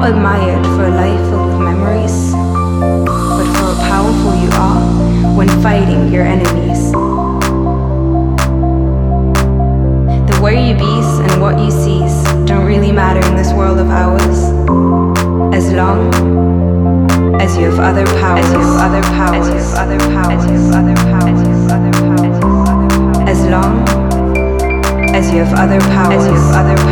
not admired for a life filled with memories, but for how powerful you are when fighting your enemies. The where you be's and what you sees don't really matter in this world of ours, as long as you have other powers, as you have other powers, as you have other powers, as you have other powers, as you have other powers, as long as you have other powers, as you have other